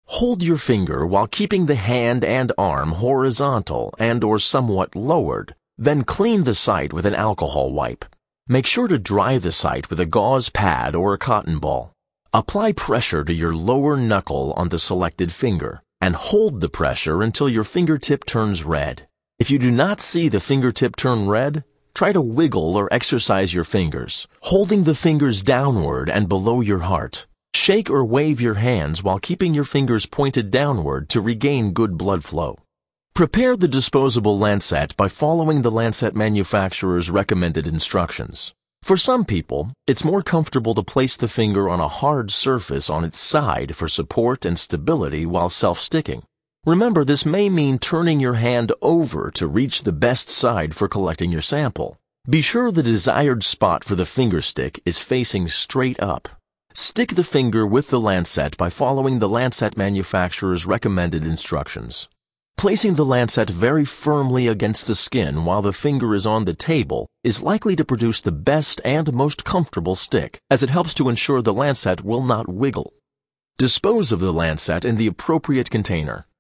Hold your finger while keeping the hand and arm horizontal and/or somewhat lowered. Then clean the site with an alcohol wipe. Make sure to dry the site with a gauze pad or a cotton ball. Apply pressure to your lower knuckle on the selected finger, and hold the pressure until your fingertip turns red. If you do not see the fingertip turn red, try to wiggle or exercise your fingers, holding the fingers downward and below your heart. Shake or wave your hands while keeping your fingers pointed downward to regain good blood flow. Prepare the disposable lancet by following the lancet manufacturer's recommended instructions. For some people, it's more comfortable to place the finger on a hard surface on its side for support and stability while self-sticking. Remember, this may mean turning your hand over to reach the best side for collecting your sample. Be sure the desired spot for the finger stick is facing straight up. Stick the finger with the lancet by following the lancet manufacturer's recommended instructions. Placing the lancet very firmly against the skin while the finger is on the table is likely to produce the best and most comfortable stick, as it helps to ensure the lancet will not wiggle. Dispose of the lancet in the appropriate container.